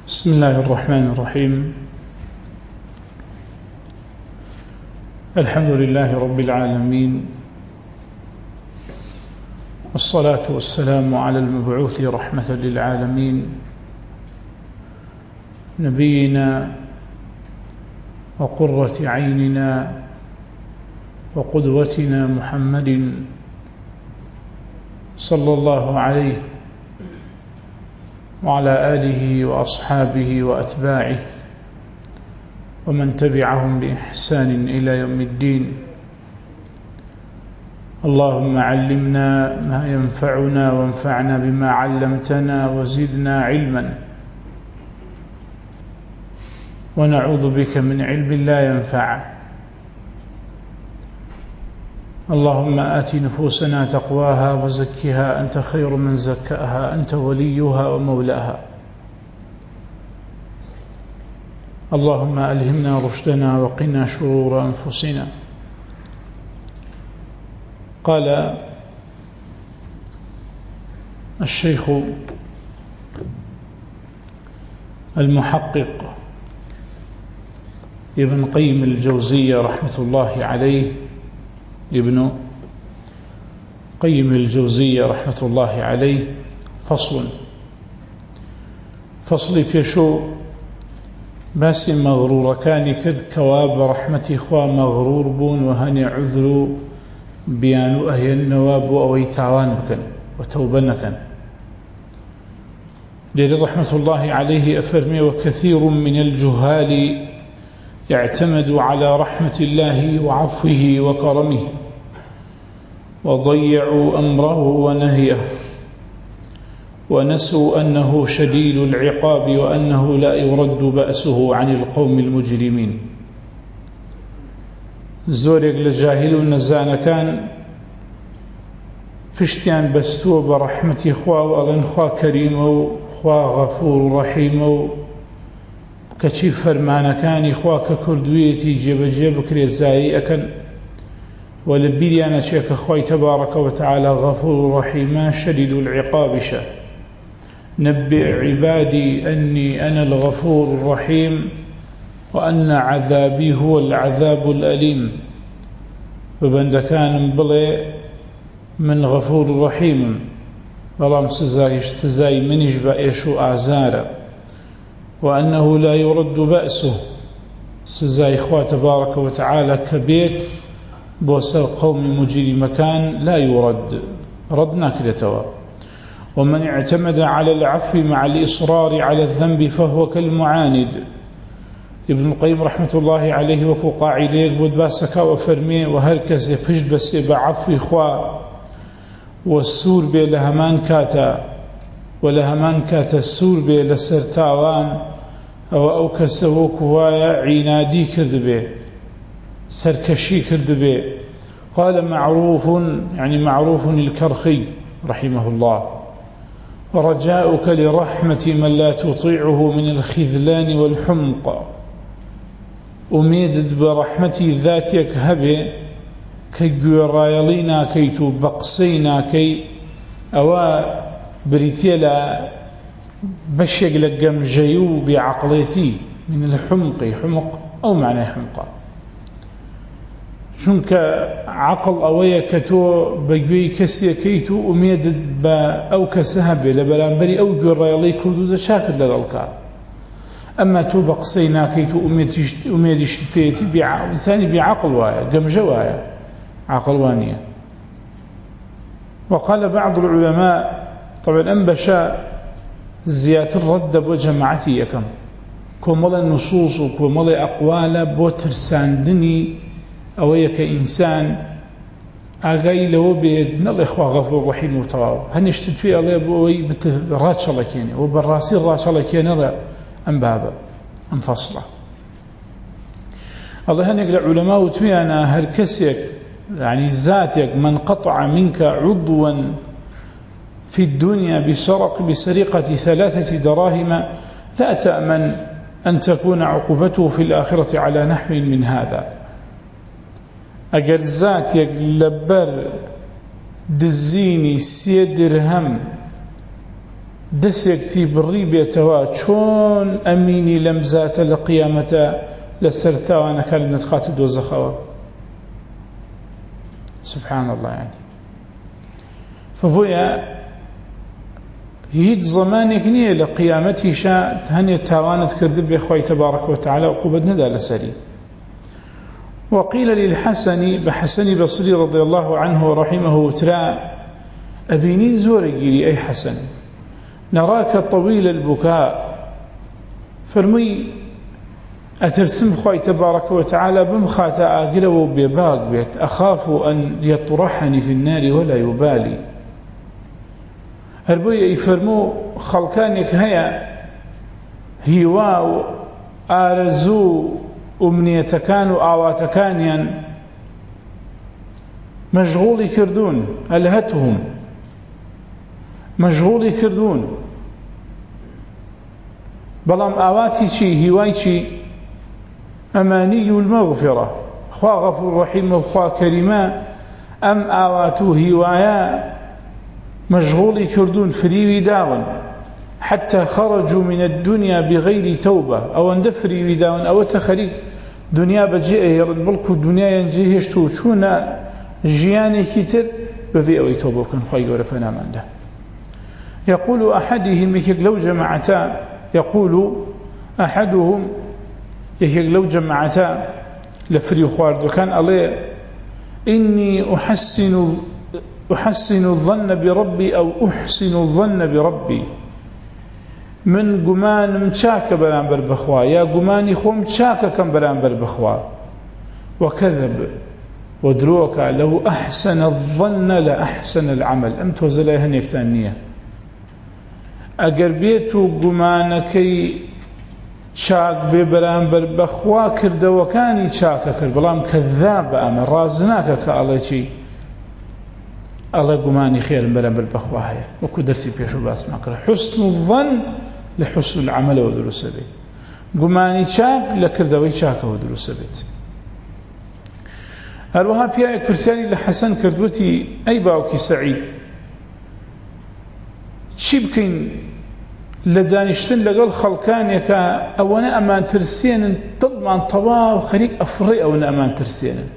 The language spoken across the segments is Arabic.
بسم الله الرحمن الرحيم. الحمد لله رب العالمين، والصلاة والسلام على المبعوث رحمة للعالمين نبينا وقرة عيننا وقدوتنا محمد صلى الله عليه وعلى آله وأصحابه وأتباعه ومن تبعهم بإحسان إلى يوم الدين. اللهم علمنا ما ينفعنا وانفعنا بما علمتنا وزدنا علما، ونعوذ بك من علم لا ينفع. اللهم آت نفوسنا تقواها وزكها أنت خير من زكاها، أنت وليها ومولاها. اللهم ألهمنا رشدنا وقنا شرور أنفسنا. قال الشيخ المحقق ابن قيم الجوزية رحمة الله عليه، ابن قيم الجوزية رحمة الله عليه: فصل بيشو باس مغرور كان كد كواب رحمتي خوا مغرور بون وهني عذر بيانو أهي النواب أو يتعوان بكن وتوبنكن. لذلك رحمة الله عليه أفرمي: وكثير من الجهال يعتمد على رحمة الله وعفوه وكرمه وضيعوا أمره ونهيه، ونسوا أنه شديد العقاب وأنه لا يرد بأسه عن القوم المجرمين. زورك لجاهل نزان كان فشتيان بستو برحمة خوا وألن خوا كريم وخوا غفور رحيم كشي فرمان كان خوا ككردويتي جيب جيب كريزاي أكن ولبيانا شيك خوي تبارك وتعالى غفور رحيم شديد العقاب شه. نبئ عبادي أني أنا الغفور الرحيم وأن عذابي هو العذاب الأليم. وبندكان بلي من غفور رحيم بلام سزاي من يجبأ يشو أعزاره، وأنه لا يرد بأسه سزاي خواه تبارك وتعالى كبيت بوسر قوم مجرم مكان لا يرد ردنا كلتوا. ومن اعتمد على العفو مع الإصرار على الذنب فهو كالمعاند. ابن القيم رحمة الله عليه وكو قاعدة بود باسكا وفرمي: وهركز يفجد بس بعفو إخوة والسور بي لهمان كاتا ولهمان كاتا السور بي لسرتاوان أو كسوك هوايا عنادي كرد بي سركشي كرد بي. قال معروف، يعني معروف الكرخي رحمه الله: ورجاؤك لرحمة من لا تطيعه من الخذلان والحمق. أميدد برحمتي ذاتك هبي كجرايلينا كيتو بقسينا كي أو بريتيلا بشيق لقم جيو بعقليتي من الحمق. حمق أو معنى حمقى شنك عقل أويا كتو بجوي كسي كيتو أميدد أو كسهبي لبلانبري أو جرايلي كردو شاكر لذلك. أما تو بقسينا كيتو أميدش بيتي ثاني بعقل وايا قم جوايا عقل وانية. وقال بعض العلماء: طبعا أنبشا زيادة الرد بجماعتي يكم كومل النصوص وكومل أقوال بوترساندني أويك إنسان أغاي لو بيدنا الإخوة غفور رحيم وتواو هنشتد فيه الله بوي بتراتش الله كيني وبالراسي راتش الله كيني أنبابا أنفصله. الله هنقل علماء وتويانا هركسيك يعني ذاتك من قطع منك عضوا في الدنيا بسرقة 3 دراهم لا تأمن أن تكون عقوبته في الآخرة على نحو من هذا. أجر ذاتك لبر دزيني 3 درهم دەسێکتی بڕی بێتەوە چۆن ئەمینی لەم زاتە لە قیامەتە لەسەر تاوانەکان نەتخاتە دۆزەخەوە. سبحان الله. يعني فبويا هیچ زمانێک نییە لە قیامەتیشا هەنێ تاوانت کرد بێ خۆی تبارك وتعالى عقوبەت نەدا لەسەری. وقيل للحسن بحسن بصري رضي الله عنه ورحمه وترى أبينين زورقيري أي حسن نراك طويل البكاء فرمي أترسم خوي تبارك وتعالى بمخاتا أقلو بباق بيت أخاف أن يطرحني في النار ولا يبالي. هربوية يفرمو خلقانك هيا هيواو آرزو أمنيتكان وآواتكانيا مشغولي كردون ألهتهم مشغولي كردون بلام آواتي شي هواي شي أماني المغفرة خوا غفور رحيم وخوا كريما أم آواتو هوايا مشغولي كردون فريوي داون حتى خرجوا من الدنيا بغير توبة أو اندفري وداون أو تخريج دنيا بجئه بلكو دنيا ينجيهشتو شونا جياني كتر بذي أو توبة كان خواهي ورفنا من ده. يقول أحدهم لو جمعتا يقول أحدهم لو جمعتا لفري خوارد وكان عليه إني أحسن الظن بربي أو أحسن الظن بربي من قمان مشاك برانبر بخوا يا قماني خو مشاك كم برانبر بخوا وكذب ودروك لو أحسن الظن لأحسن العمل أم توزلي هنيك ثانية أقربيتو قمانكي شاك ببرانبر بخوا كرد وكاني شاك كرد بلام كذاب أما رازناك كالله شي الله قماني خير برانبر بخوا هيا وكو درسي بيشو باس ماكرا حسن الظن لحسن العمل ودروس به قماني شاك لكردوي شاك ودروس به. هروها بيائك فرسالي لحسن كردوتي أي باوكي سعيد چی بکەین لە دانیشتن لەگەڵ خەڵکانێکە ئەوەنە ئەمان ترسێنن دڵمان تەواو خەریک ئەفڕێ ئەوەنە ئەمان ترسێنن.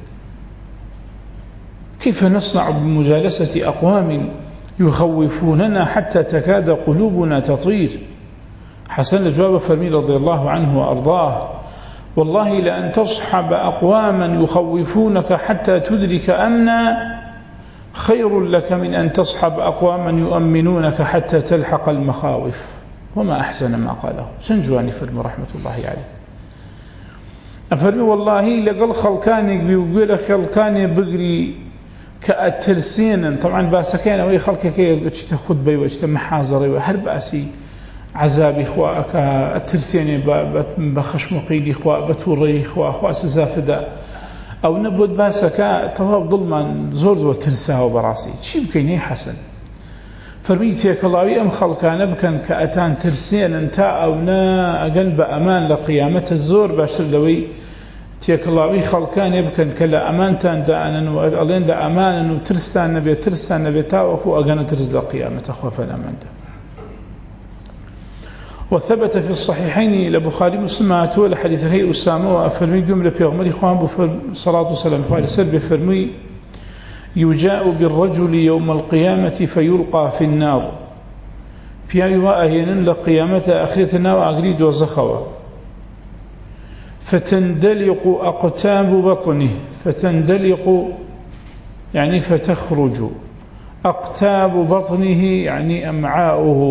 كيف نصنع بمجالسة أقوام يخوفوننا حتى تكاد قلوبنا تطير. حسن الجواب فرمي رضي الله عنه وأرضاه والله لأن تصحب أقواما يخوفونك حتى تدرك أمنا خير لك من أن تصحب أقواما يؤمنونك حتى تلحق المخاوف. وما أحسن ما قاله سنجواني فرمي رحمة الله عليه. أفرمي والله لقل خلقاني بيقول خلقاني بقري كأترسين طبعا باسكين أو خلقك يجت خطبة ويجت محاضرة وهرب أسي عذابي خواك الترسين بخشمقيدي خوا بتوري خوا سزافدا أو نبود باسكا طواب ظلما زور وترساه براسي شي بكيني حسن فرميتك الله أم خلقان بكن كأتان ترسين انتا أو نا أقل بأمان لقيامة الزور باشر لوي تيك الله خلقان يبكن كلا أمانتان دانا وألين دا أمانا وترستان نبي تاوكو أقنا ترز لقيامة خوفا الأمان دا. وثبت في الصحيحين لبخاري مسلم أتول حديث هي أسامة وأفرمي جملة بيغمري خوان صلاة والسلام عليه وسلم بفرمي يجاء بالرجل يوم القيامة فيلقى في النار في أيها أهين لقيامة آخرتنا وأقريد وزخوة فتندلق أقتاب بطنه فتندلق يعني فتخرج أقتاب بطنه يعني أمعاؤه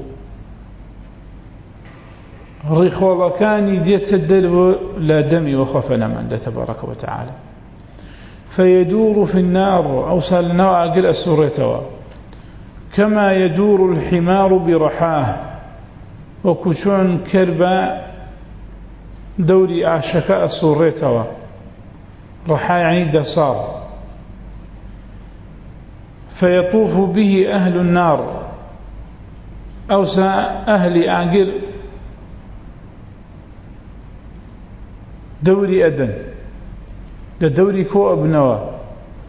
رخولكاني ديت الدلو لا دمي وخفنا من الله تبارك وتعالى فيدور في النار أو سالنا أقل أسورتها كما يدور الحمار برحاه وكشون كربا دوري أعشكاء أسورتها رحاه يعني دصار فيطوف به أهل النار أو أهل أقل دوري أدن لدوري كو أبنوا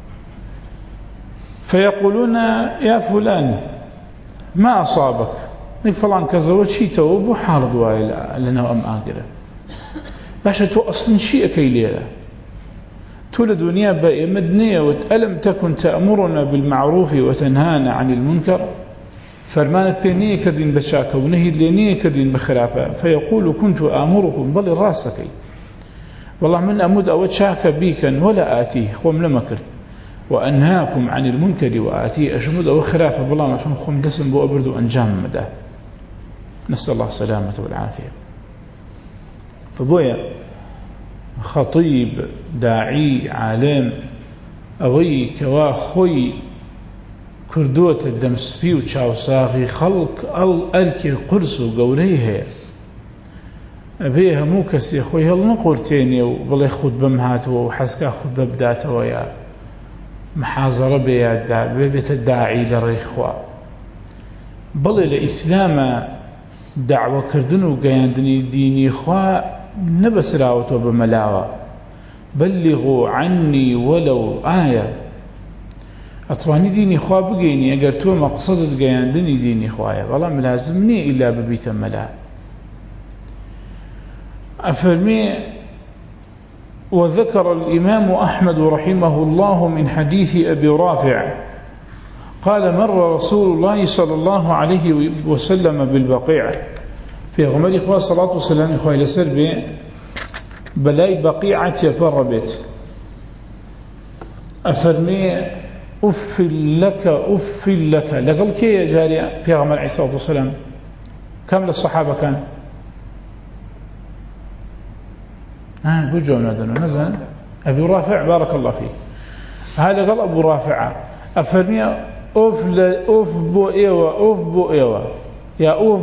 فيقولون يا فلان ما أصابك فلان كذا شيء تو بو حارض وايل لنا أم آخره باش تو أصلا شيء كيليلا تولد دنيا مدنية وألم تكن تأمرنا بالمعروف وتنهانا عن المنكر فرمانت بينية كردين بشاكة ونهي لينية كردين بخرافة فيقول كنت آمركم بل راسكي والله من أمود أو شاكة بيكا ولا آتيه خوم لما كرت وأنهاكم عن المنكر وآتيه أشمد أو خرافة بالله ما خوم دسم بو أبرد وأنجام مدى نسأل الله السلامة والعافية. فبويا خطيب داعي عالم أوي كوا خوي كردوة الدمسفي وشاوساغي خلق الأركي القرص وقوريه أبيها مو كسي خوي هل نقولتيني وبلي خود بمهات وحسكا خود ببدات ويا محاضرة بيت الداعي للريخوة بلي الإسلام دعوة كردنو قياندني ديني خوا نبس راوتو بملاوة بلغوا عني ولو آية أطواني ديني خوا بقيني أقرتوا مقصد قياندني ديني خوايا والله ملازمني إلا ببيت ملا أفرمي. وذكر الإمام أحمد رحمه الله من حديث أبي رافع قال مر رسول الله صلى الله عليه وسلم بالبقيع في غمر إخوة صلاة والسلام إخوة لسر بلاي بقيعة يفربت أفرمي أف لك لقل كي يا جاري في غمر عليه الصلاة والسلام كم للصحابة كان بجونا دنو نزل أبي رافع بارك الله فيه هذا قال أبو رافع أفرمي أوف بو إيوة يا أوف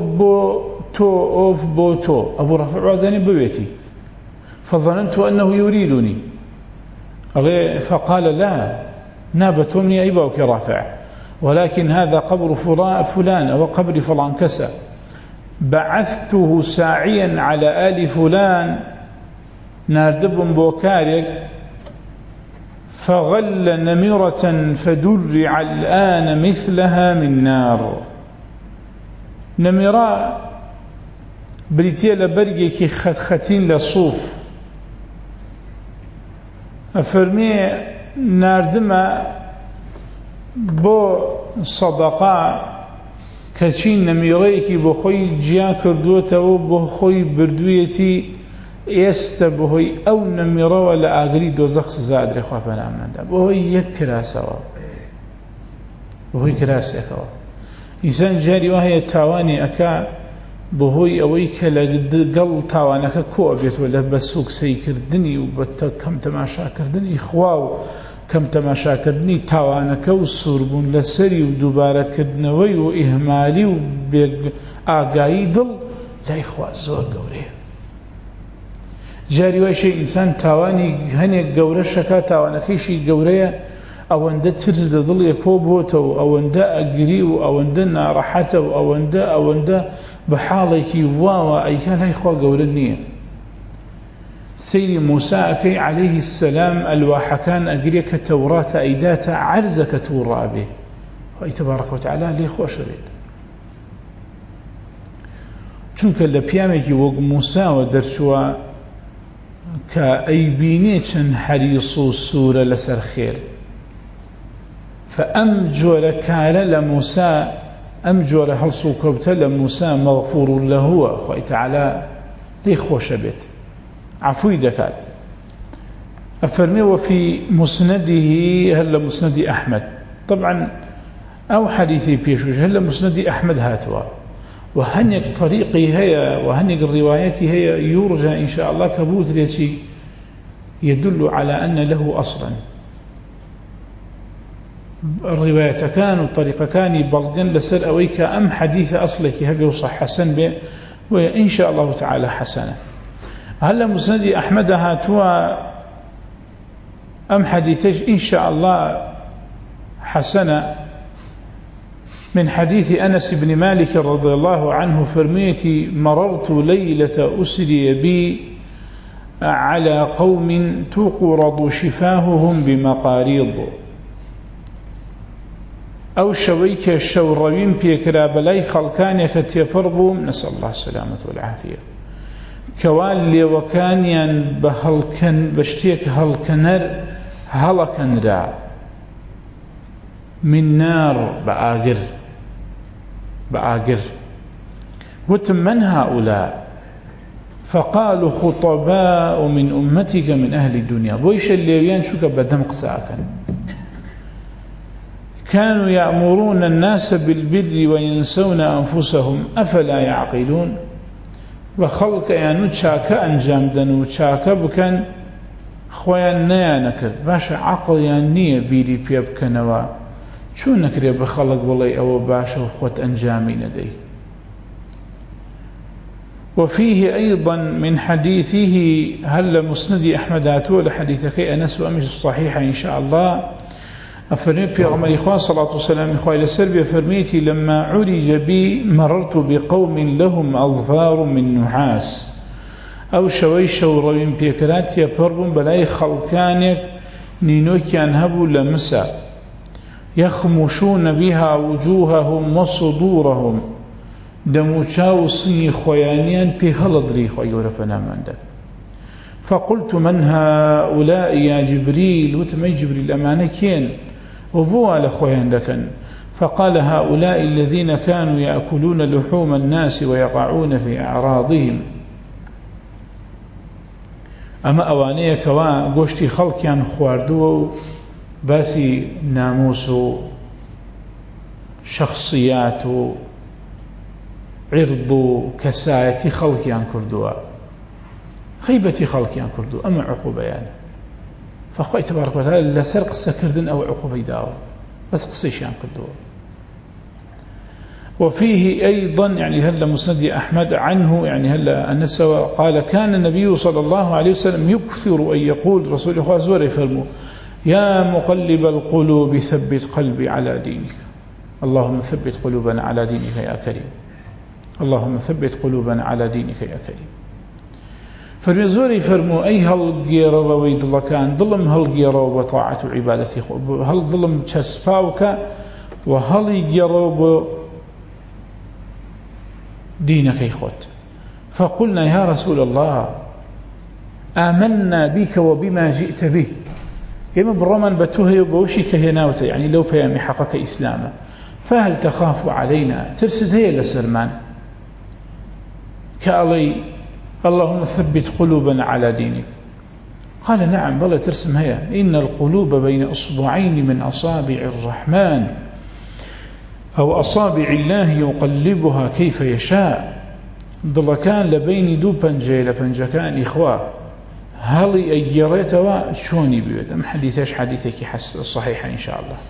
بو تو أبو رافع وزاني بويتي فظننت أنه يريدني فقال لا نابتني أيبوك رافع ولكن هذا قبر فلان أو قبر فلان كسى بعثته ساعيا على آل فلان ناردب بوكارك فغل نمرة فدرع الآن مثلها من نار نمرة بريتيا لبرقك خدختين لصوف أفرمي ناردما بو صدقاء كچين نميريكي بخوي جيان كردوتا وبخوي بردويتي يستبهي أو نميرا ولا أغري دوزخ زاد رخوا بنا من بهي يكراسوا بهي كراسوا إنسان جاري وهي تاواني أكا بهي أويك لقل تاوانك كوبيت ولا بسوق سيكردني وبت كم تماشا كردني إخواو كم تماشا كردني تاوانك وصربون لسري ودوبارة كردنوي وإهمالي وآقاي ضل لا إخوة زور قوريه جاري وشي إنسان تاواني هني قورة شكا تاوانكيشي قوريه أوانده ترز ضل يكوبوتو أوانده أقريو أوانده نارحته أوانده بحالك واوا أي كان لا إخوة قورنية سيد موسى أكي عليه السلام الواحكان أقريك التوراة أيدات عرزك تورا به وأي تبارك وتعالى لي إخوة شريد چونك لبيامك وق موسى ودرشوا كأيبينيشن حريص سورة لسر خير فأمجور كان لموسى أمجور هلصو كبت لموسى مغفور له أخوة تعالى لي خوش بيت عفوي دكال أفرمي وفي مسنده هل مسند أحمد طبعا أو حديثي بيشوش هل مسند أحمد هاتوا وهنيك طريقي هي وهنيك الروايات هي يرجى إن شاء الله كبوت ليتي يدل على أن له أصلا الرواية كان والطريقة كان بلغن لسر أويك أم حديث أصلك هذا صح حسن به وإن شاء الله تعالى حسنة هل مسند أحمد هاتوا أم حديثك إن شاء الله حسنة من حديث أنس بن مالك رضي الله عنه فرميتي مررت ليلة أسري بي على قوم تقرض شفاههم بمقاريض أو شويك الشوروين بيكرا بلاي خلقان يكتيفربهم نسأل الله السلامة والعافية كوان لي وكانيا بهلكن بشتيك هلكنر هلكن را من نار بآقر وتمن هؤلاء فقالوا خطباء من أمتك من أهل الدنيا بويش الليويان شوك بدم قساكا كانوا يأمرون الناس بالبر وينسون أنفسهم أفلا يعقلون وخلق يعني تشاكا أنجامدن وتشاكا بكن خويا نيانكر باشا عقل يعني بيري بيبكنوا شو نكري بخلق والله أو باشا وخوت أنجامي ندي. وفيه أيضا من حديثه هل مسند أحمد أتول حديثك أنس وأمس الصحيحة إن شاء الله أفرمي في غمر إخوان صلى الله عليه وسلم إخوان السربية فرميتي لما عرج بي مررت بقوم لهم أظفار من نحاس أو شوي شوروين بيكرات يبربون بلاي خلقانك نينوك ينهبوا لمسا يخمشون بها وجوههم وصدورهم دموچاو سني خويانيان في هلدري خويورا فنامندا فقلت من هؤلاء يا جبريل وتمي جبريل أمانكين وبوا لخويان لكن فقال هؤلاء الذين كانوا يأكلون لحوم الناس ويقعون في أعراضهم أما أوانيه كوا قوشتي خلقيان خواردو باسي ناموس شخصيات عرض كساية خلقيان كردوا خيبة خلقيان كردوا أما عقوبيان فأخوي تبارك وتعالى لا سرق سكردن أو عقوبي داو بس قصيشان كردوا. وفيه أيضا يعني هلا مسند أحمد عنه يعني هلا النسوى قال كان النبي صلى الله عليه وسلم يكثر أن يقول رسول الله زور يفرموا يا مقلب القلوب ثبت قلبي على دينك اللهم ثبت قلوبنا على دينك يا كريم اللهم ثبت قلوبنا على دينك يا كريم. فرمزوري فرموا أي هل جير رويد الله كان ظلم هل جير وطاعة عبادتي هل ظلم تسفاوك وهل جير دينك يخوت. فقلنا يا رسول الله آمنا بك وبما جئت به كما بالرمان بتوهي وبوشك هناوته يعني لو فيامي حقك إسلاما فهل تخاف علينا ترسد هي لسلمان كالي اللهم ثبت قلوبنا على دينك قال نعم بل ترسم هي إن القلوب بين أصبعين من أصابع الرحمن أو أصابع الله يقلبها كيف يشاء ضل كان لبين دو بنجي لبنجكان إخوة هل أجريتوا شوني بيود أم حديثش حديثك حس الصحيحة إن شاء الله.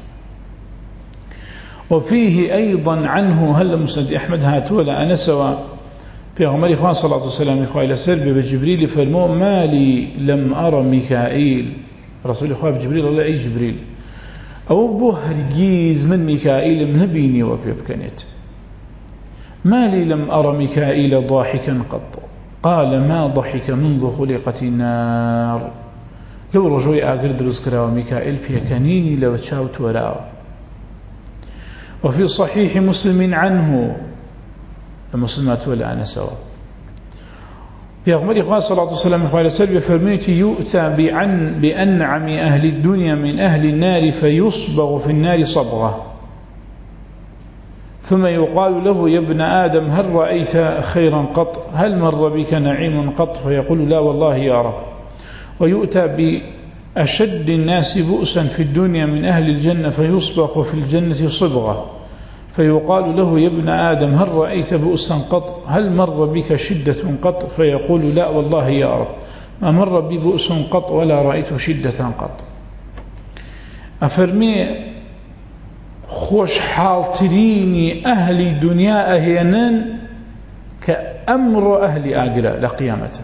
وفيه أيضا عنه هل مسند أحمد هاتولا أنسوا في غمر إخوان صلى الله عليه وسلم إخوة إلى سربي بجبريل فرمو ما لي لم أرى ميكائيل رسول إخوة جبريل الله أي جبريل أو بهرجيز من ميكائيل من نبيني وبيبكنت ما لي لم أرى ميكائيل ضاحكا قط قال ما ضحك منذ خلقت النار لو رجوي أقرد رزكرا وميكائيل في كنيني لو تشاوت وراء. وفي صحيح مسلم عنه المسلمات ولا أنا سوا في أغمر إخوان صلى الله عليه وسلم قال سلبي فرميت يؤتى بأنعم أهل الدنيا من أهل النار فيصبغ في النار صبغة ثم يقال له يا ابن آدم هل رأيت خيرا قط هل مر بك نعيم قط فيقول لا والله يا رب. ويؤتى بأشد الناس بؤسا في الدنيا من أهل الجنة فيصبغ في الجنة صبغة فيقال له يا ابن آدم هل رأيت بؤسا قط هل مر بك شدة قط فيقول لا والله يا رب ما مر بي بؤس قط ولا رأيت شدة قط. أفرمي خوش حالتريني أهل الدنيا أهينان كأمر أهل آقرة لقيامته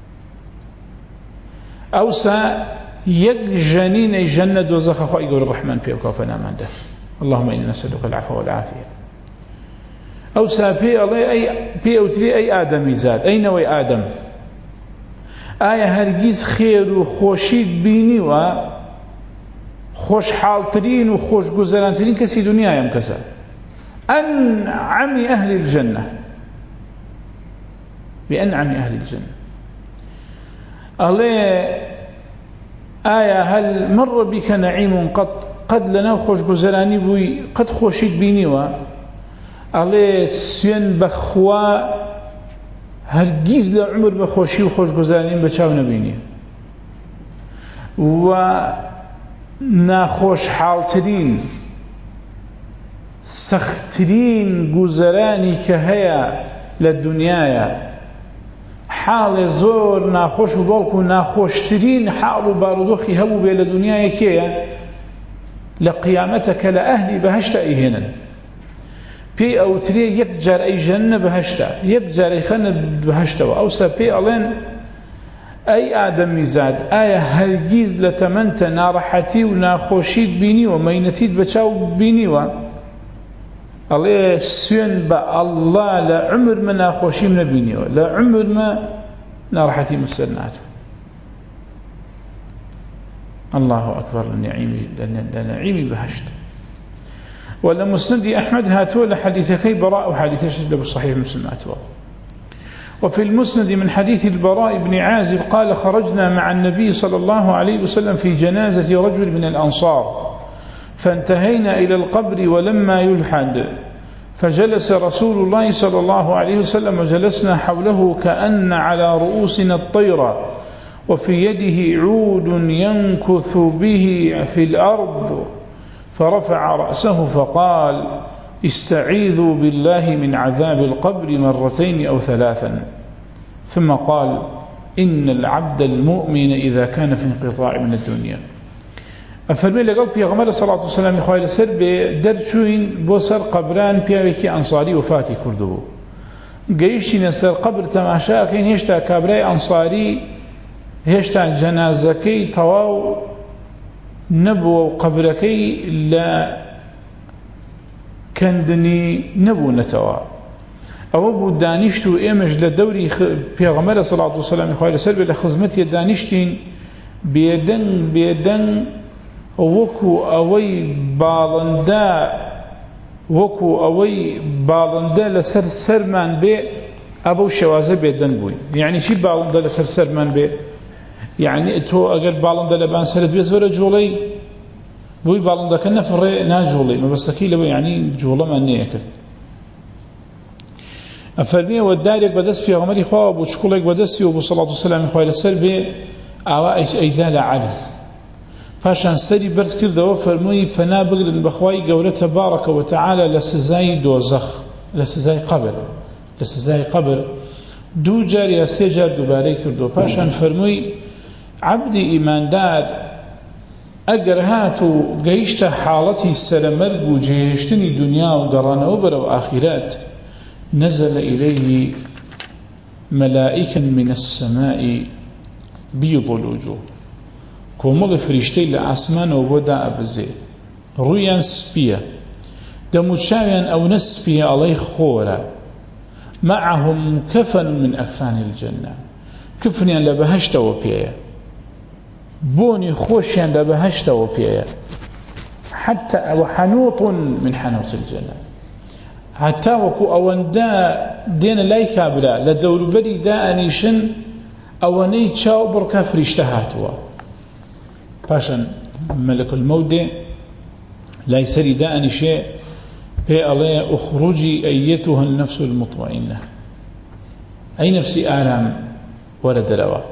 أوسى يجنين جنة وزخ خائق الرحمن في أكوافنا من ده اللهم إني نسألك العفو والعافية. أوسى في أوتري أي آدم زاد أين وي آدم آية هرجيز خير وخوشيد بيني خوش حالترين وخوش گزارانترين كسي دنيا يم كسا أنعم أهل الجنة بأنعم أهل الجنة. آية هل مر بك نعيم قد لنا خوش گزاراني بوي قد خوشيت بينيوا عليه سين بخوا هرگيز لعمر بخوشي وخوش گزارانين بچاو نبيني و ناخوش حالترين سخترين گزاراني كهيا للدنيا حال زور ناخوش و بالكو ناخوشترين حال و بارودوخي هبو بي لدنيا كيا لقيامتك لأهلي بهشتا إيهنا بي أو تري يكجار أي جنة بهشتا يكجار أي خنة بهشتا وأوسا بي ألين أي آدم زاد آية هرگيز لتمنت نارحتي وناخوشيت بيني ومينتيت بچاو بيني الله سين با الله لا عمر ما ناخوشي من بيني لا عمر ما نارحتي مسنات. الله أكبر لنعيم بهشت. ولا مسند أحمد هاتوا لحديثكي براء وحديث شدة بالصحيح مسلم أتوا. وفي المسند من حديث البراء بن عازب قال خرجنا مع النبي صلى الله عليه وسلم في جنازة رجل من الأنصار فانتهينا إلى القبر ولما يلحد فجلس رسول الله صلى الله عليه وسلم وجلسنا حوله كأن على رؤوسنا الطير وفي يده عود ينكث به في الأرض فرفع رأسه فقال استعيذوا بالله من عذاب القبر مرتين أو ثلاثا ثم قال إن العبد المؤمن إذا كان في انقطاع من الدنيا. أفرمي لقل بيغمر صلى الله عليه وسلم إخوائي لسر بدرچوين بوسر قبران بيوكي أنصاري وفاتي كردو قيشي نسر قبر تماشا كين هشتا كابراي أنصاري هشتا جنازكي تواو نبو قبركي لا كندني نبو نتوا أو بو دانشتو إيمج لدوري بيغمر صلى الله عليه وسلم إخوائي لسر بلخزمتي دانشتين بيدن وكو أوي بالندا لسر سرمان بي أبو شوازة بيدن بوي. يعني شي بالندا لسر سرمان بي يعني تو أقل بالندا لبان سرد بيز ولا جولي بوي بالندا كنا فري ناجولي ما بس كيلو يعني جولا ما نيكرت أفرمي ودارك بدس في عمري خواب وشكولك بدس وبو صلى الله عليه وسلم خوي لسر بي أوا أيدال عرز فاشان سري برز كردوا فرموي فنا بغرن بخواي قولة تبارك وتعالى لسزاي دوزخ لسزاي قبر دو جار يا سي جار دوباري كردوا فاشان فرموي عبدي إيمان دار أجر هاتو قيشت حالتي سلمرق وجيشتني دنيا وقران أوبر وآخرات نزل إليه ملائكا من السماء بيض الوجوه كومل فريشتي لأسمان وبدا أبزي رويان سبيا دموشاويا أو نسبيا عليه خورا معهم كفن من أكفان الجنة كفنيا لبهشت وبيا بوني خوشيا لبهشت وبيا حتى وحنوط من حنوط الجنة حتى وكو أوندا دين لايكا بلا لدور بري دا أنيشن أوني تشاو بركا فريشتهاتوا باشن ملك الموت لا يسري داء شيء بي الله أخرجي أيتها النفس المطمئنة أي نفسي آلام ولا دلوى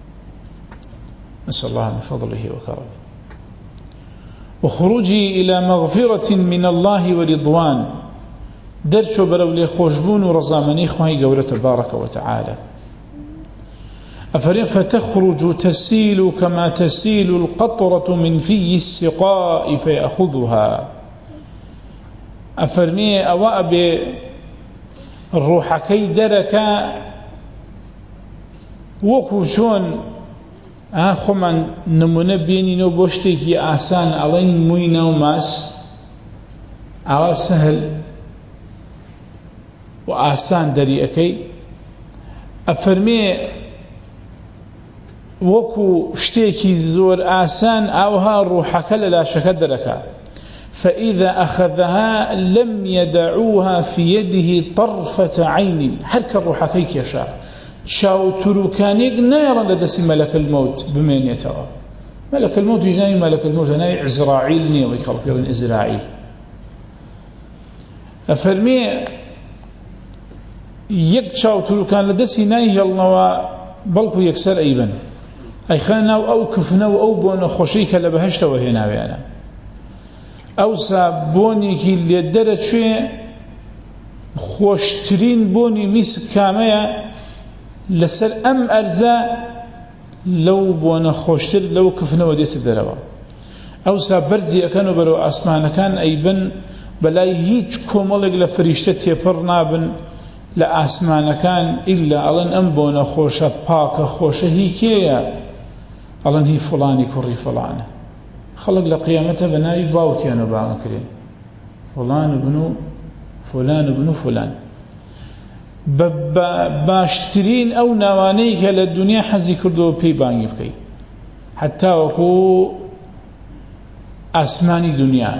نسأل الله من فضله وكرمه أخرجي إلى مغفرة من الله ورضوان درشو برولي خوشبون ورزامني خواهي قولة تبارك وتعالى أفرين فتخرج تسيل كما تسيل القطرة من في السقاء فيأخذها أفرمي أواب الروحكي دركا وكوشون آخما نمنبيني نبوشتكي آسان ألين موينا وماس أو سهل وآسان دريئكي أفرمي وەکو شتێکی زۆر ئاسان ئاوها ڕوحەکە لە لاشەکە دەرەکە فإذا أخذها لم يدعوها في يده طرفة عين هەرکە ڕوحەکەی کێشا چاوتروکانێک نایڕەن لە دەستی مەلەک المەوت بمێنێتەوە. مەلەک المەوت ناوی مەلەک المەوت ناوی عزرائیل نییە وەی خەڵک پێڵێن ئیزرائیل. ئەفەرمێ یەک چاوتروکان لە دەستی نایهێڵنەوە بەڵکو یەکسەر ئەیبن ئەیخەن ناو ئەو کفنە و ئەو بۆ نەخۆشەی کە لە بەهەشتەوە هێناویانە. ئەوسا بۆنێکی لێ دەرەچوێ خۆشترین بۆنی میسک کامەیە لەسەر ئەم ئەرزە لەو بۆنە خۆشتر لەو کفنەوە دێتە دەرەوە. ئەوسا بەرزی ئەکەن و بەرەو ئاسمانەکان ئەیبن بەلای هیچ کۆمەڵێک لە فریشتە تێپەڕ نابن لە ئاسمانەکان ئیلا ئەڵەن ئەم بۆنە خۆشە پاکە خۆشە هی کێیە؟ ئەڵەن هی فڵانی کوڕی فڵانە. خەڵک لە قیامەتە بە ناوی باوکیانە باوەکرێن فڵان بن و فلان بن و فلان بە باشترین ئەو ناوانەی کە لە دنیا حەزی کردەوە پێی بانگی بکەیت حتا وەکو ئاسمانی دنیا.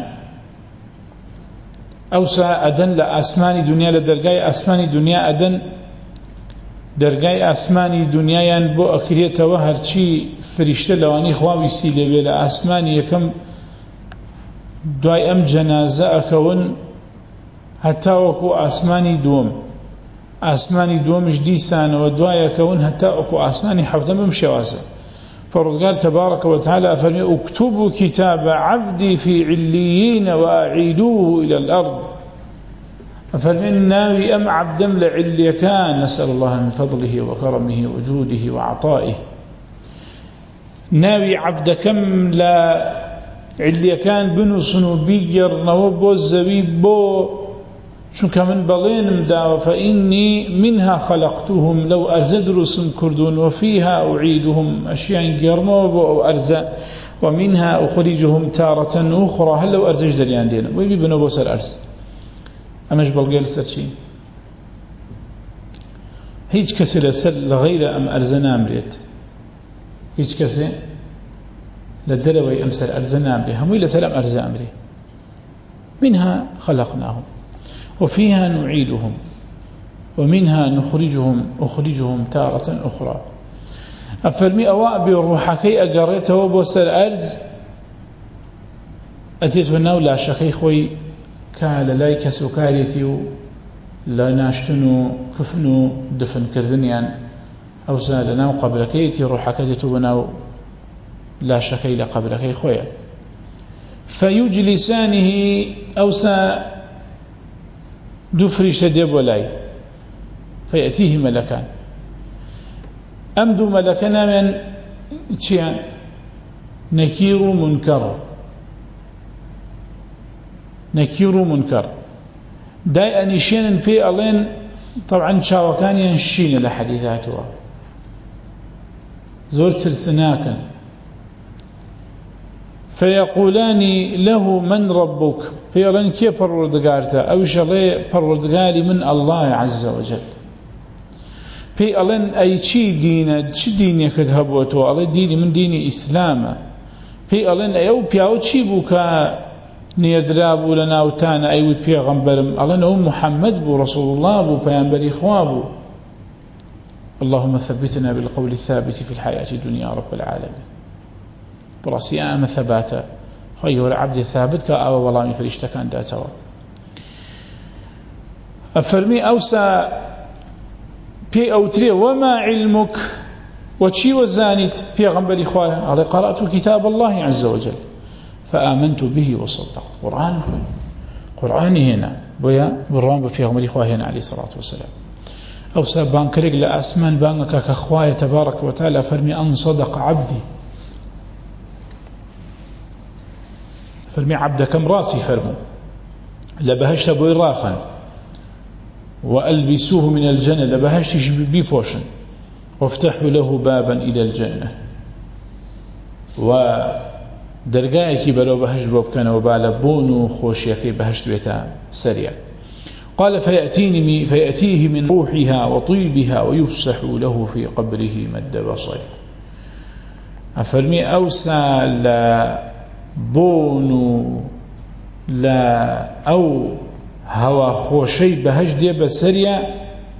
ئەوسا ئەدەن لە ئاسمانی دنیا لە دەرگای ئاسمانی دنیا ئەدەن دەرگای ئاسمانی دنیایان بۆ ئەکرێتەوە هەرچی فریشتە لەوانی خواویستی لەبێ لە ئاسمانی یەکەم دوای ئەم جەنازە ئەکەون هەتا وەکو ئاسمانی دووەم. ئاسمانی دووەمش دیسانەوە دوایەکەون هەتا وەکو ئاسمانی حەوتەم بم شێوازە. فەڕزگار تبارك وتعالى فرمي اكتبوا كتاب عبدي في عليين وأعيدوه إلى الأرض. فرمي ناوي أم عبدم لعلي كان نسأل الله من فضله وكرمه وجوده وعطائه. ناوي عبدكم لا علي كان بنصنو بيجر نوبو الزبيب بو شو كمن بلين داو فإني منها خلقتهم لو أزد رسم كردون وفيها أعيدهم أشياء قرمو أو أرزا ومنها أخرجهم تارة أخرى هل لو أرزج دريان دينا ويبي بنو سر أرز أمش بلغير سر شيء هيج كسر سر لغير أم أرزنا أمريت هيج كسر للدلوي أمسر أرزنا أمري هم إلى سلام أرزا أمري منها خلقناهم وفيها نعيدهم ومنها أخرجهم تارة أخرى. أفرمي أواء بالروحكي أقريته وبوسر أرز أتيت وناو لا شخي خوي كالا لايك سكاريتي لا ناشتنو كفنو دفن كردنيان أو سالناو قبلكيتي روحكيتي وناو لا شخي لقبلكي خويا فيجلسانه أو دو فريشة ديب ولاي فيأتيه ملكان أم دو ملكان من تشيان نكير منكر داي أنيشين في ألين طبعا شاوكان ينشين لحديثاتها زور ترسناكا فيقولان له من ربك فيقولان كي پروردگارتا او شلي پروردگاري من الله عز وجل فيقولان اي چي دينه چي دينه كذهبوتو الله ديني من ديني اسلام فيقولان ايو بياو چي بوكا نيدرابو لناوتانا ايوت پیغمبرم الله نو محمد بو رسول الله بو پیغمبري خوابو اللهم ثبتنا بالقول الثابت في الحياة الدنيا رب العالمين براسي أما ثباتا خير عبد الثابت كأو والله من فريشتا كان داتوا. أفرمي أوسى بي أوتري وما علمك وشي وزانت بي غنبري خواه على قرأت كتاب الله عز وجل فآمنت به وصدقت. قرآني هنا بيا بالرام بي غنبري خواه هنا عليه الصلاة والسلام. أوسى بانكريق لأسمان بانك كخواه تبارك وتعالى فرمي أن صدق عبدي فرمي عبدكم راسي فرمو لبهشت بوي راخا وألبسوه من الجنة لبهشت بيبوشن وافتحوا له بابا إلى الجنة ودرقائك بلو بهشت بوبكان وبالبون خوشيكي بهشت بيتا سريع. قال فيأتيه من روحها وطيبها ويفسح له في قبره مد بصره. أفرمي أوسى لا بونو لا أو هوا خوشي بهجدي بسريا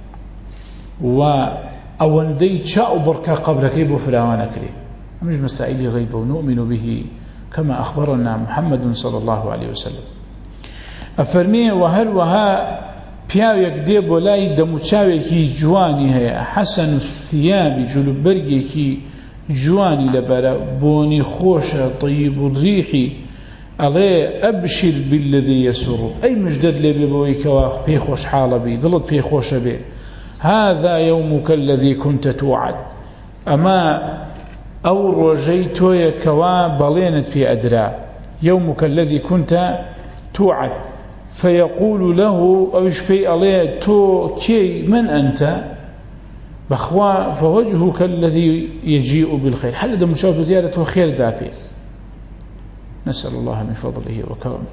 وأوندي تشاء بركة قبرك بفراوانا كري مش مسائل غيب ونؤمن به كما أخبرنا محمد صلى الله عليه وسلم أفرمي وهل وها پیاوێک دێ بۆ لای دەموچاوێکی جوانی هەیە حەسەن الثیابی جلوبەرگێکی جوانی لەبەرە بۆنی خۆشە طیب الریحی ئەڵێ ئەبشر بالذی یسر ئەی مژدەت لێ بێ بەوەی کەوا پێی خۆشحاڵە بی دڵت پێی خۆشە بێ هذا يومك الذي كنت توعد ئەمە ئەو ڕۆژەی تۆیە کەوا بەڵێنت پێ ئەدرا يومك الذي كنت توعد فيقول له أوش بي عليه تو كي من أنت بخوا فوجهك الذي يجيء بالخير هل هذا مشاهد ديارته خير دابي نسأل الله من فضله وكرمه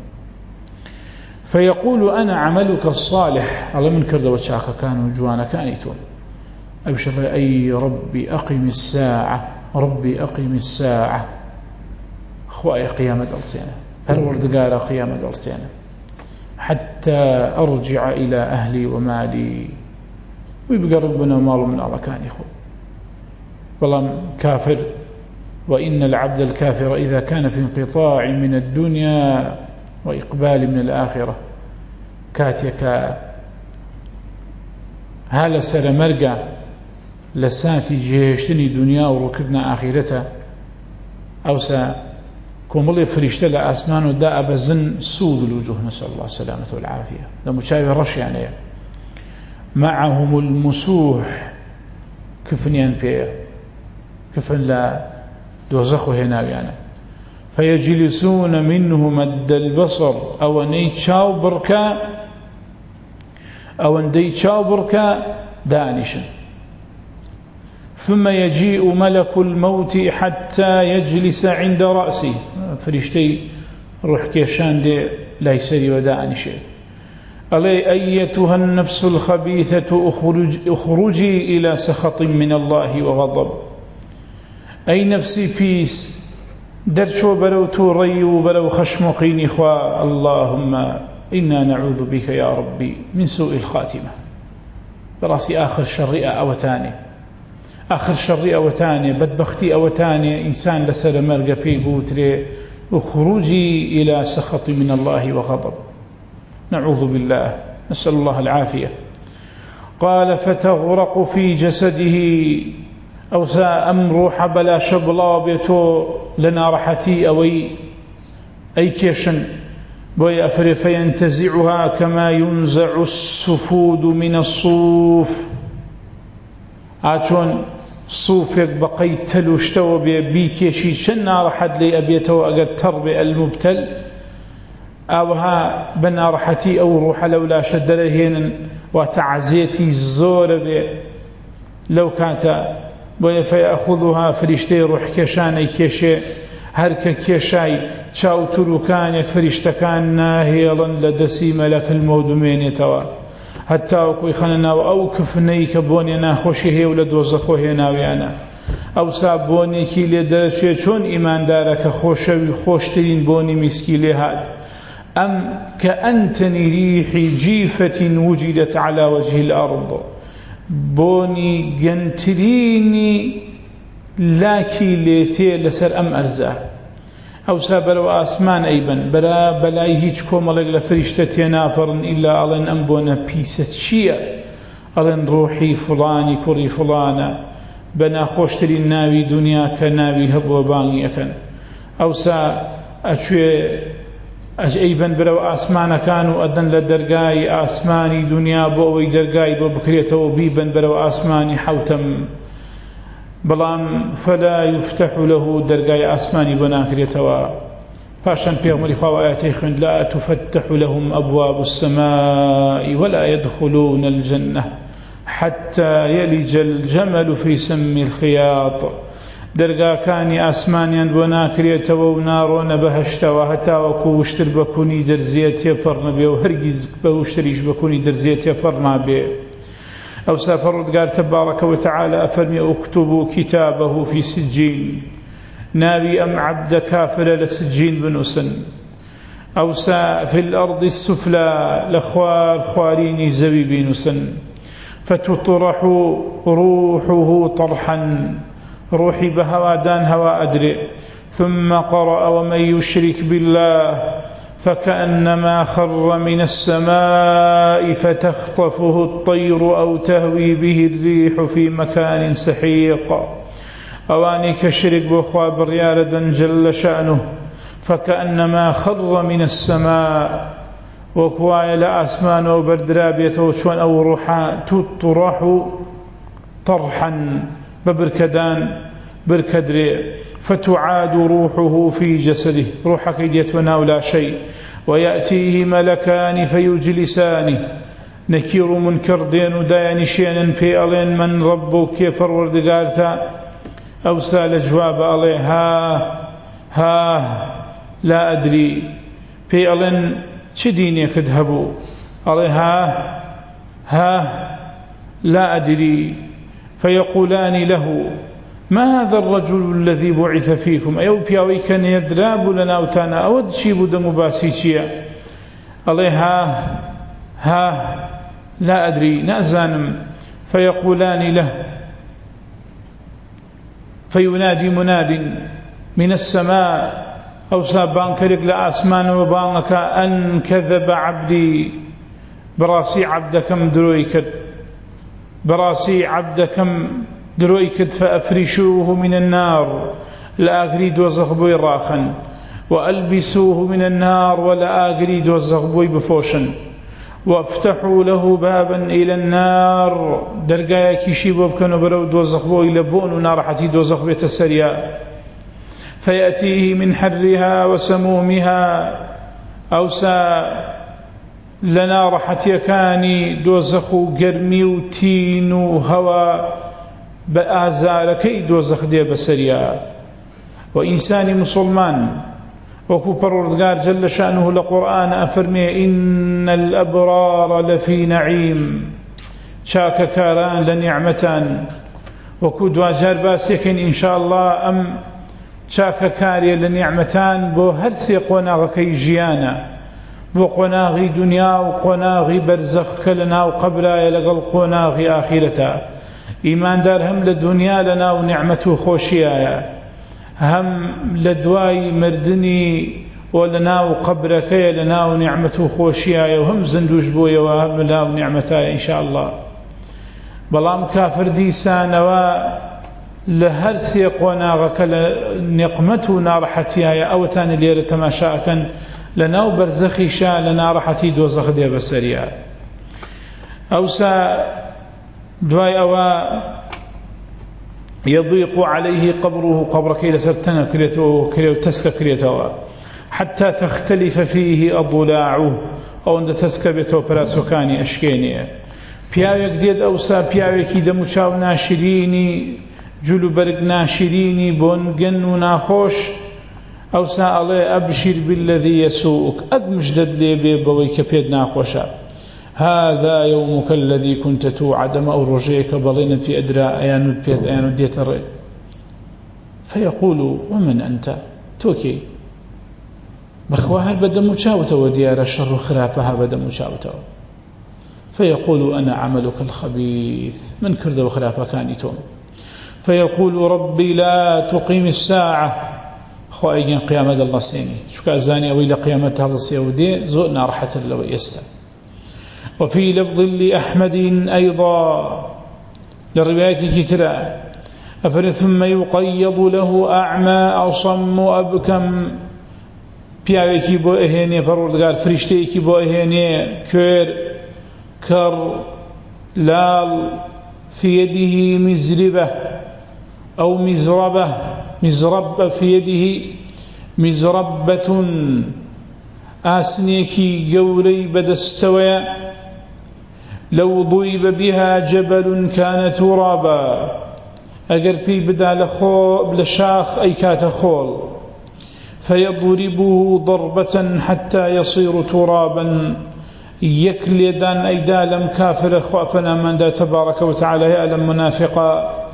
فيقول أنا عملك الصالح الله من كرد وشاخ كانوا جوانا كانتون أبشر أي ربي أقم الساعة ربي أقم الساعة خواء قيامة ألسينا هل ورد قال قيامة ألسينا حتى أرجع إلى أهلي ومالي ويبقى ربنا مال من الله كان يخو والله كافر وإن العبد الكافر إذا كان في انقطاع من الدنيا وإقبال من الآخرة كاتيك هل سر مرقى لساتي جيشتني دنيا وركبنا آخرته أو كوملي فريشته لأسنان وداء بزن سود الوجوه نسأل الله السلامة والعافية لمشاوي رش يعني معهم المسوح كفنيان فيه كفن لا دوزخه هنا يعني فيجلسون منه مد البصر أو نيتشاو بركا أو نديتشاو بركا دانشا ثم يجيء ملك الموت حتى يجلس عند رأسه فريشتي روح كيشان دي لا يسري وداء شيء علي أيتها النفس الخبيثة أخرجي إلى سخط من الله وغضب أي نفسي بيس درشو بلو توريو بلو خشمقين إخوة اللهم إنا نعوذ بك يا ربي من سوء الخاتمة براسي آخر شرئة أو تاني آخر شرئة أو تاني بدبختي أو تاني إنسان لسر مرقى بيقوت لي أخرجي إلى سخط من الله وغضب نعوذ بالله نسأل الله العافية قال فتغرق في جسده أو سأمروح بلا شبلا بيتو لنا رحتي أوي أي كيشن بوي أفري فينتزعها كما ينزع السفود من الصوف آتون صوفك بقي تلوشتو بيكيشي شنا رحد لي أبيتو أقر تربي المبتل أوها بنا رحتي أو روح لولا شد لهين وتعزيتي الزور بي لو كانت بوي فيأخذها فريشتي روح كيشاني كيشي هرك كيشاي چاو تروكانيك فريشتكان ناهيلا لدسي ملك المودمين يتوا حتى وكوي خلنا أو كفنيك بوني ناخوشي هي ولد وزخو هي ناويانا أو سابوني كي لدرجة چون إيمان دارك خوشوي خوشترين بوني مسكي لهاد أم كأنتني ريح جيفة وجدت على وجه الأرض بوني جنتريني لاكي ليتي لسر أم أرزاه أو سابرو آسمان أيبن برا بلاي هيج كومالك لفريشتة نافرن إلا ألن أمبونا بيسة شيئا ألن روحي فلاني كوري فلانا بنا خوشتري ناوي دنيا كناوي هبو باني أكن أو سا أيبن برو آسمان كانوا أدن لدرقاي آسماني دنيا بووي درقاي بو بكريته وبيبن برو آسماني حوتم بلام فلا يفتح له درجاي آسماني بناكريتوا فاشان بيغمري خوا آياتي خند لا تفتح لهم أبواب السماء ولا يدخلون الجنة حتى يلج الجمل في سم الخياط درجا كاني آسمانيان بناكريتوا ونارون بهشتوا حتى وكوشتر بكوني درزيتي فرنا بي وهرجز بوشتريش بكوني درزيتي فرنا بي أو سافرت قال تبارك وتعالى أفرمي أكتبوا كتابه في سجين ناوي أم عبد كافر لسجين بنوسن أو في الأرض السفلى لخوار خوارين زوي بنوسن فتطرح روحه طرحا روحي بهوادان هوا أدري ثم قرأ ومن يشرك بالله فكأنما خر من السماء فتخطفه الطير أو تهوي به الريح في مكان سحيق أواني كشرك بخوا برياردا جل شأنه فكأنما خر من السماء وكواي لا أسمان وبردرابيته وشون أو روحا تطرح طرحا ببركدان بركدري فتعاد روحه في جسده روحك يديتنا ولا شيء ويأتيه ملكان فيجلسانه نكير منكر دين داين شيئا في ألين من ربك يفرورد قالتا أو سال جواب عليه ها لا أدري في ألين شديني كذهبوا عليه ها لا أدري فيقولان له ما هذا الرجل الذي بعث فيكم أيو بياوي كان يدراب لنا وتانا أود شيب دم باسيشيا عليه ها لا أدري نأزانم فيقولان له فينادي مناد من السماء أو سابان كرق لأسمان وبانك أن كذب عبدي براسي عبدكم درويكد براسي عبدكم درويكد فأفرشوه من النار لا أريد وزغبوي راخا وألبسوه من النار ولا أريد وزغبوي بفوشا وافتحوا له بابا إلى النار درقايا كيشي بوبكنو برود وزغبوي لبون ونار حتي دوزغبية السرياء فيأتيه من حرها وسمومها أوسى لنا رحت يكاني دوزخو قرمي وتين وهوى بآزار كي دوزخ دي بسريا وإنسان مسلمان وكو پروردگار جل شأنه لقرآن أفرمي إن الأبرار لفي نعيم شاك كاران لنعمتان وكو دواجار باسيكين إن شاء الله أم شاك كاري لنعمتان بو هرسي قناغ كي جيانا بو قناغي دنيا وقناغي برزخ كلنا وقبلا لقل قناغي آخرتا إيمان دار هم للدنيا لنا ونعمته خوشيايا هم لدواي مردني ولنا وقبرك لنا ونعمته خوشيايا وهم زندوش بويا وهم لنا ونعمتها إن شاء الله بلام كافر ديسان لهرسي قناغك لنقمته نارحتيايا أو ثاني ليرة تماشاكا لنا وبرزخي شاء لنا رحتي دوزخ دي بسريا أوسا دواي أوا يضيق عليه قبره قبرك إلى سرتنا كريته تسك كريته حتى تختلف فيه أضلاعه أو أن تسكبته براسكاني أشكيني بياوك ديد أوسا بياوكي دموشاو ناشريني جلو برق ناشريني بونقن وناخوش أوسا عليه أبشر بالذي يسوءك أدمجدد لي بيبويك بيد ناخوشا هذا يومك الذي كنت توعد ما أرجيك بلينت في أدراء أيان ديت الرئي فيقول ومن أنت توكي بخواها بدا مشاوته وديار الشر خرافها بدا مشاوته فيقول أنا عملك الخبيث من كرد وخرافة كانتم فيقول ربي لا تقيم الساعة خواهين قيامة الله سيني شكا أزاني أويل قيامتها الله سيودي زؤنا رحة الله ويستا وفي لفظ لأحمد أيضا للرواية كترى ثم يقيض له أعمى أصم أبكم بياوكي بو إهيني فرودگار فرشتيكي بو إهيني كير كر لال في يده مزربة أو مزربة في يده مزربة آسنيكي قولي بدستويا لو ضرب بها جبل كان ترابا أجر في بدال لشاخ أي كاتخول فيضربه ضربة حتى يصير ترابا يكل يدان أيدالم كافر أخوافنا من دا تبارك وتعالى يألم منافقا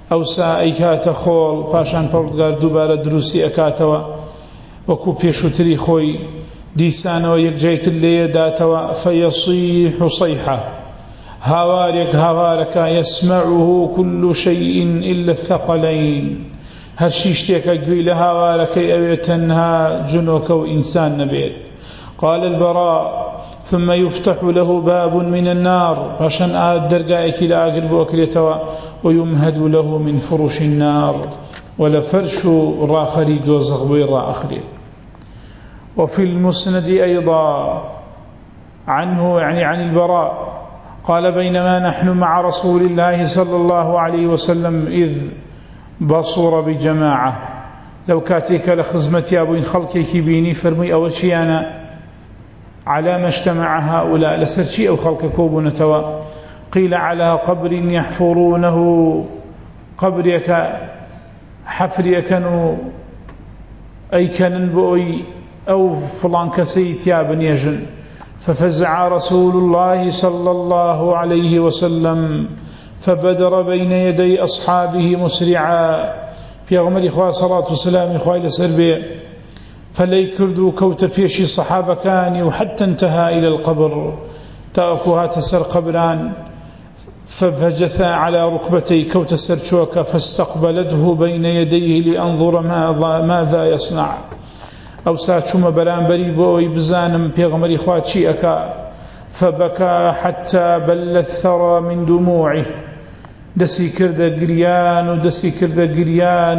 أو سائكات خول باشان پروردگار دوباره دروسی أكاتوا وكو بيشوتري خوي ديسانو يكجيت اللي داتوا فيصيح صيحة هاوارك يسمعه كل شيء إلا الثقلين هرشيشتك قيل هاوارك أبيتنها جنوك وإنسان نبيت. قال البراء ثم يفتح له باب من النار فاشن درقائك لا أقرب وكريتوا ويمهد له من فرش النار ولا فرش راخري دوزغ بيرا أخري. وفي المسند أيضا عنه يعني عن البراء قال بينما نحن مع رسول الله صلى الله عليه وسلم إذ بصر بجماعة لو كاتيك لخزمتي أبوين خلقي كبيني فرمي أول شيء أنا على ما اجتمع هؤلاء لسرشي أو خلق كوب نتوى قيل على قبر يحفرونه قبرك حفريكنوا أي كان بؤي أو فلان كسيت يا بني يجن ففزع رسول الله صلى الله عليه وسلم فبدر بين يدي أصحابه مسرعا في أغمر إخوة صلاة والسلام إخوة لسربي فلي كردوا كوت فيشي صحابة كان وحتى انتهى إلى القبر تأكوها تسر قبران ففجث على ركبتي كوت سرشوك فاستقبلته بين يديه لأنظر ماذا يصنع أو ساتشم بلان بريبو يبزانم بيغمر إخواتي أكا فبكى حتى بل الثرى من دموعه دسي كرده قريان ودسي كرده قريان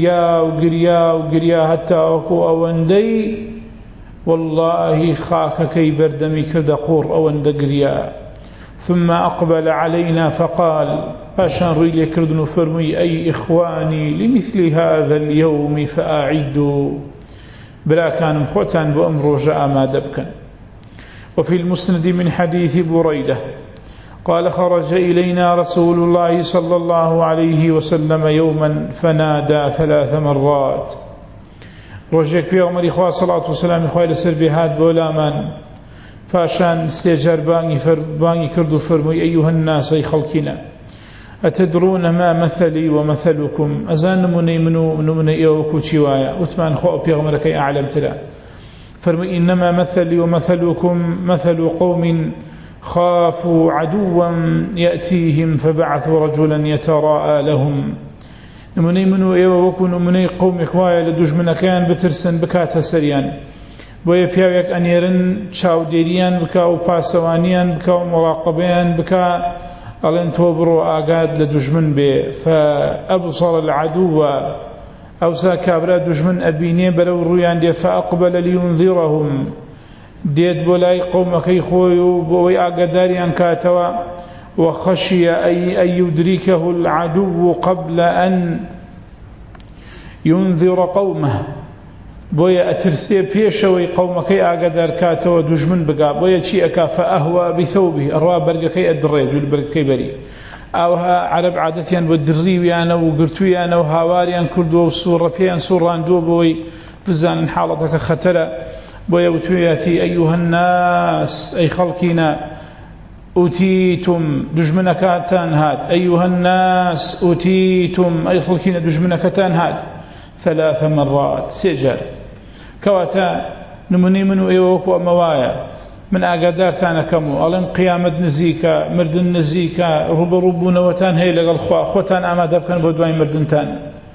وقريا حتى أكو أوندي والله خاك كي بردمي كرده قور أوند قريا ثم أقبل علينا فقال باشان ريلي كردن فرمي أي إخواني لمثل هذا اليوم فأعدوا بلا كان مخوتان بأمر جاء ما دبكا. وفي المسند من حديث بريدة قال خرج إلينا رسول الله صلى الله عليه وسلم يوما فنادى 3 مرات رجيك في عمر إخوة صلاة والسلام إخوة لسربيهات بولامان فاشان سيجار باني كردو فرمي أيها الناس أي خلقنا أتدرون ما مثلي ومثلكم أزان من إيوكو شوايا وثمان خؤ بيغمرك أعلم تلا فرمي إنما مثلي ومثلكم مثل قوم خافوا عدوا يأتيهم فبعثوا رجلا يتراءى لهم نمني إيوكو نمني قوم إخوايا لدوج من كان بترسن بكاتا سريان بۆیە پیاوێک ئەنێرن چاودێریان بکا و پاسەوانیان بکا و مراقبەیان بکا ئەڵێن تۆ بڕۆ ئاگاد لە دوژمن بێ فأبصر العدو ئەوسا کابرا دوژمن ئەبینێ بەرەو ڕوویان دێ فأقبل لينذرهم دێت بۆ لای قەومەکەی خۆی و بۆەوەی ئاگاداریان کاتەوە وخشي أن يدركه العدو قبل أن ينذر قومه بۆیە ئەترسێ پێشەوەی قەومەکەی ئاگادار کاتەوە دوژمن بگا بۆیە چی ئەکا فأهوى بثوبه ئەڕوا بەرگەکەی ئەدڕێ جوول بەرگەکەی بەری ئاوها عەرەب عادەتیان بۆ دڕیویانە و گرتوویانە و هاواریان کردووە و سوڕە پێیان سوڕاندووە بۆی بزانن حاڵەتەکە خەتەرە بۆیە وتوێتی ئەیوهە الناس ئەی خەڵکینە ئوتیتم دوژمنەکاتان هات ئەیوهە الناس ئوتیتم ئەی خەڵکینە دوژمنەکەتان هات 3 مرات سجر كواتا نمني منو ايوكو اموايا من اقادارتان كمو الان قيامة نزيكا مردن نزيكا ربو نوتان هي لغا الخوا خوتان اما دبكن بودواي مردنتان.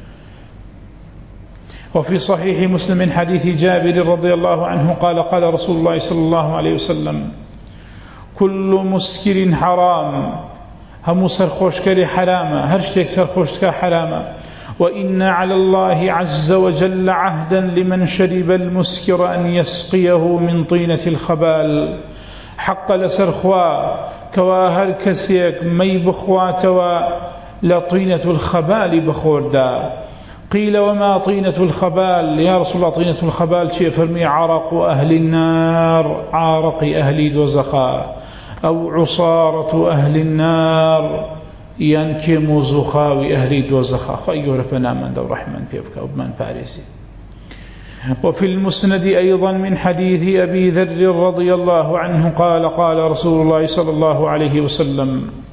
وفي صحيح مسلم من حديث جابر رضي الله عنه قال قال رسول الله صلى الله عليه وسلم كل مسكر حرام هم سرخوشكري حرامة هرشتك سرخوشكا حرامة وإن على الله عز وجل عهدا لمن شرب المسكر أن يسقيه من طينة الخبال حق لسرخوا كواهر كسيك مي بخواتوا لطينة الخبال بخوردا. قيل وما طينة الخبال يا رسول الله؟ طينة الخبال شيء فرمي عرق أهل النار عارق أهل دوزخا أو عصارة أهل النار ينكم زخاوي أهل دوزخا خير ربنا من دو رحمن بيبكى وبمن باريسي. وفي المسند أيضا من حديث أبي ذر رضي الله عنه قال قال رسول الله صلى الله عليه وسلم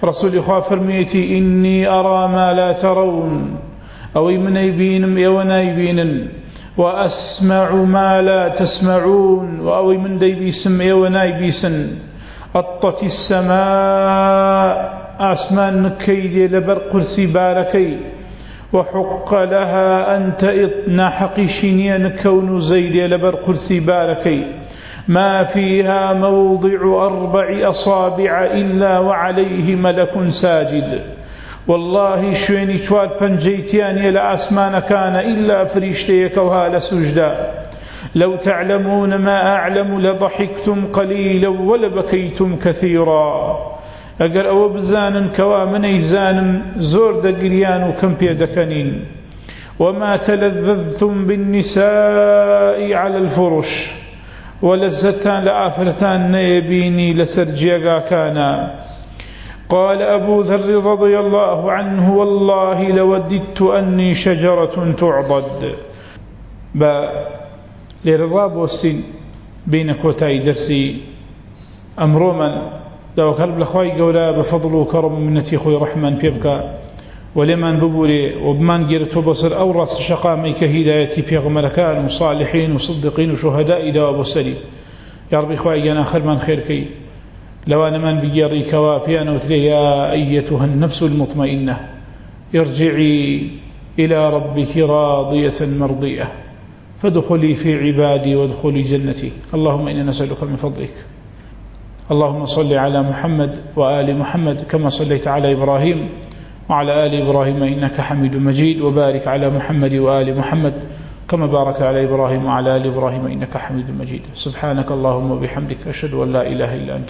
رسول خواه فرميتي إني أرى ما لا ترون أو من يبين يونايبين وأسمع ما لا تسمعون وأو من ديبيسم يونايبيسن أطت السماء أسمان نكيدي لبر قرسي باركي وحق لها أن تئطنا حقيشينيا كون زيدي لبر قرسي باركي ما فيها موضع 4 أصابع إلا وعليه ملك ساجد والله شويني توال بنجيتياني لأسمان كان إلا فريشتيك وهال سجدا لو تعلمون ما أعلم لضحكتم قليلا ولبكيتم كثيرا أجر أو بزان كوامن إيزان زور دقريان وكم بيدكنين وما تلذذتم بالنساء على الفرش ولزتان لآفرتان نيبيني لسرجيغا كانا قال أبو ذر رضي الله عنه والله لوددت أني شجرة تعضد للراب والسن بينك وتاي درسي أمروما داو كرب لخواي قولا بفضل وكرم منتي خوي رحمن بيبكى ولمن ببولي وبمان قرت وبصر أورث شقاميك هدايتي بيغمركان وصالحين وصدقين وشهداء دواب السلي يا ربي خواي أنا خير من خيركي لو أنا من بيجري كوافيانا وتلي يا أيتها النفس المطمئنة ارجعي إلى ربك راضية مرضية فادخلي في عبادي وادخلي جنتي اللهم إنا نسألك من فضلك اللهم صل على محمد وآل محمد كما صليت على إبراهيم وعلى آل إبراهيم إنك حميد مجيد وبارك على محمد وآل محمد كما باركت على إبراهيم وعلى آل إبراهيم إنك حميد مجيد سبحانك اللهم وبحمدك أشهد أن لا إله إلا أنت